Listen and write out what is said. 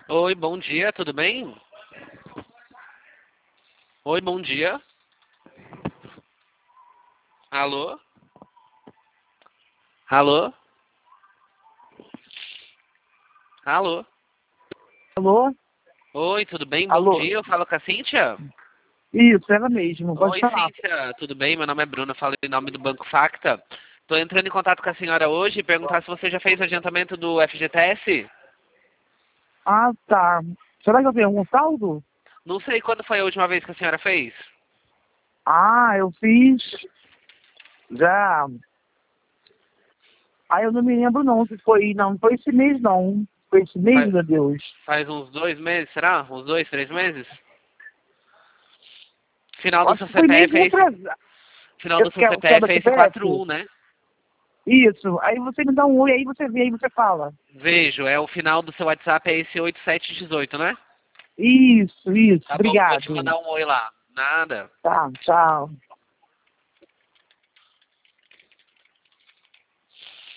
Oi, bom dia, tudo bem? Oi, bom dia. Alô? Alô? Alô? Alô? Oi, tudo bem? Bom Alô? dia, eu falo com a Cíntia? Isso, ela mesmo, pode Oi, falar. Cíntia, tudo bem? Meu nome é Bruno, eu falo em nome do Banco Facta. Estou entrando em contato com a senhora hoje e perguntar se você já fez o adiantamento do FGTS. Ah, tá. Será que eu tenho algum saldo? Não sei quando foi a última vez que a senhora fez. Ah, eu fiz já. Ah, eu não me lembro não se foi, não foi esse mês não. Foi esse mês, Faz, meu Deus. faz uns 2 meses, será? Uns 2, 3 meses? Final do Acho seu que foi mês CPF é esse, retrasado. final Eu do seu quero CPF da é esse CPF? 41, né? Isso. Aí você me dá um oi, aí você vê, aí você fala. Vejo, é o final do seu WhatsApp é esse 8718, né? Isso, isso. Tá bom, eu vou te Obrigado. mandar um oi lá. Nada. Tá, tchau.